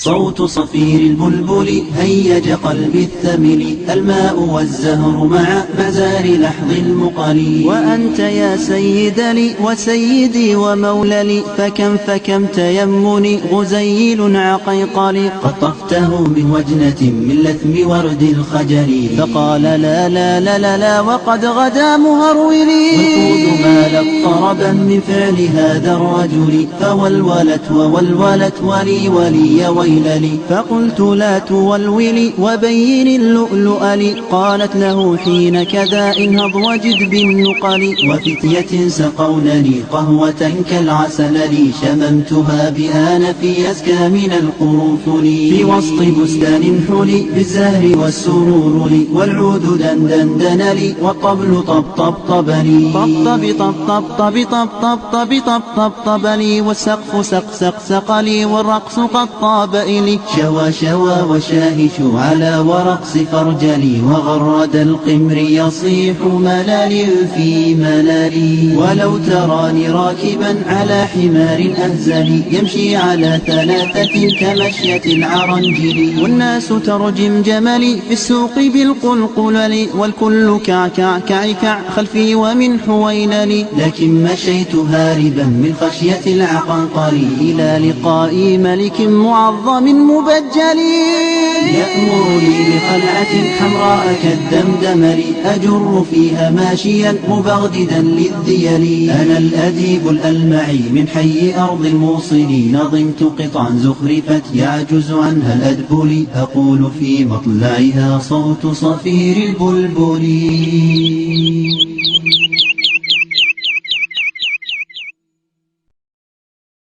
صوت صفير البلبل هيج قلبي الثمل، الماء والزهر مع مزار لحظ المقل. وأنت يا سيد لي وسيدي ومولى، فكم تيمني غزيل عقيقلي. قطفته من وجنة من لثم ورد الخجل، فقال لا لا لا لا لا وقد غدا مهرولي. والقود مالت طربا من فعل هذا الرجل، فولولت وولولت ولي ويللي. فقلت لا تولولي وبين اللؤلؤ لي. قالت له حين كذا انهض وجد بالنقل. وفتية سقونني قهوة كالعسل لي، شممتها بآن في أزكى من القرنفل. في وسط بستان حلي بالزهر والسرور لي، والعود دندن لي والطبل طبطب لي. طب لي والسقف سق لي والرقص قد طاب إلي. شوى وشاهش على ورقص فرجلي، وغرد القمر يصيح ملل في مللي. ولو تراني راكبا على حمار أهزل، يمشي على ثلاثة كمشية العرنجل. والناس ترجم جملي في السوق بالقلقلل، والكل كع خلفي ومن حويللي. لكن مشيت هاربا من خشية العقنقل، إلى لقاء ملك معظم مبجل. يأمرني بخلعة حمراء كالدمدمل، أجر فيها ماشيا مبغددا للذيل. أنا الأديب الألمعي من حي أرض الموصل، نظمت قطعا زخرفت يعجز عنها الأدبل. أقول في مطلعها صوت صفير البلبل.